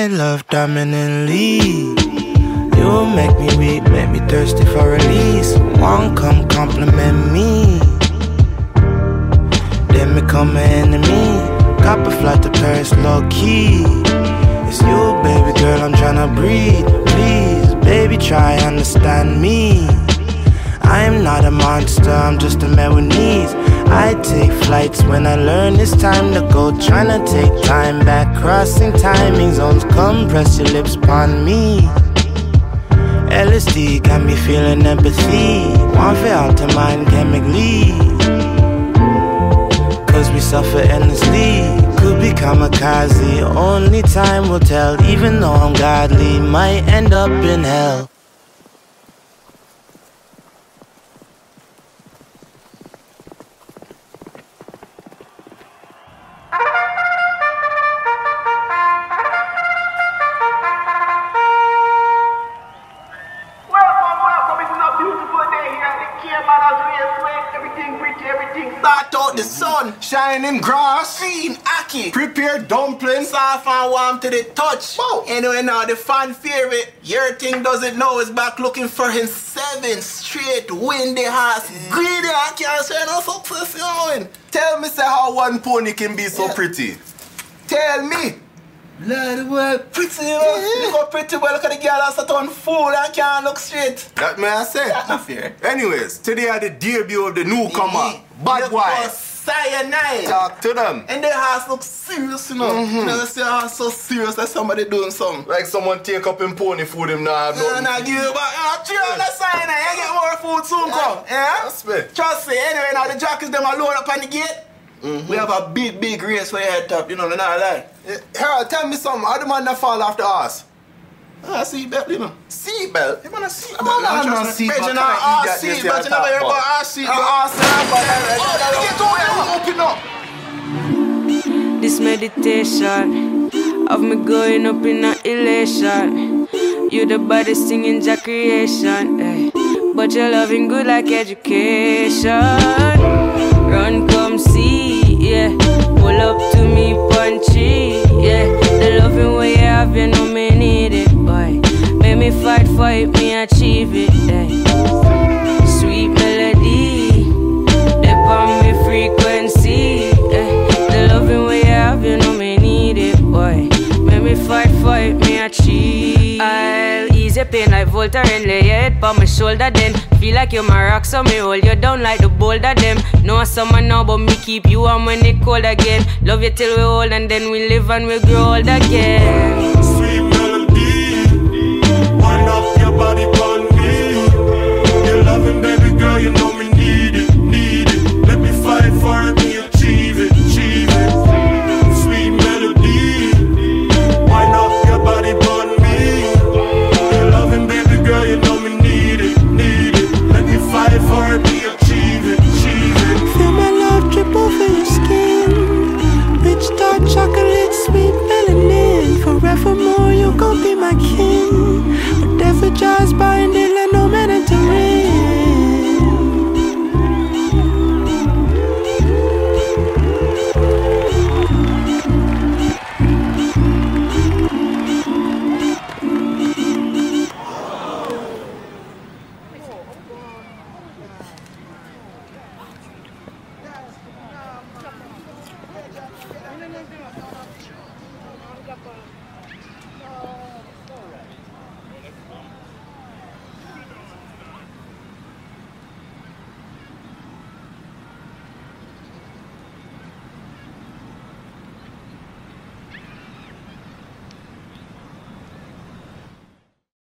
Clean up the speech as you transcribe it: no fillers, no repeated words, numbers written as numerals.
my love dominantly. You make me weak, make me thirsty for release. One come compliment me, then become an enemy. Copper flight to Paris low key. It's you, baby girl, I'm tryna breathe. Please, baby, try understand me. I'm not a monster, I'm just a man with needs. I take flights when I learn it's time to go. Tryna take time back, crossing timing zones. Come press your lips upon me. LSD got me feeling empathy. One for alter mind chemically. Cause we suffer endlessly. Could be kamikaze, only time will tell. Even though I'm godly, might end up in hell. The sun, shining grass, green ackee, prepared dumplings, soft and warm to the touch. Wow. Anyway, now the fan favorite, your thing doesn't know is back looking for his 7 straight windy horse. Greedy, I can't say no success, you know. Tell me, say, how one pony can be so pretty. Tell me. Bloody well, pretty, you know. You go pretty well, look at the girl that's a ton fool and can't look straight. That may I say. That's not fair. Anyways, today are the debut of the newcomer, Bad Boy. Cyanide. Talk to them. And their house looks serious, you know. You know, they say house so serious that somebody doing something. Like someone take up in pony food him now have nothing. I give you back. You know, the cyanide, you get more food soon come. Yeah? Trust me. Trust me. Anyway, now the jockeys them are load up on the gate. We have a big race for your head top, you know, they're not lie. Harold, tell me something. How the man that fall off the horse? Seatbelt, you know. Seatbelt? You want a seatbelt? I'm not seatbelt. You know, seatbelt, you never hear about seatbelt. This meditation of me going up in a elation. You the baddest thing in Jack creation, eh. But you're loving good like education. Run, come see, yeah. Pull up to me, punchy, yeah. The loving way you have, you know me need it, boy. Make me fight for it, me achieve it, eh. Sweet melody, dip on me frequency, eh. The loving way you have, you know me need it, boy. Make me fight for it, me achieve. I'll ease your pain like Voltaren and lay your head on my shoulder then. Feel like you're my rock, so me hold you down like the boulder them. Know someone now, but me keep you warm when it cold again. Love you till we old and then we live and we grow old again. Sweet melody, wind up your body.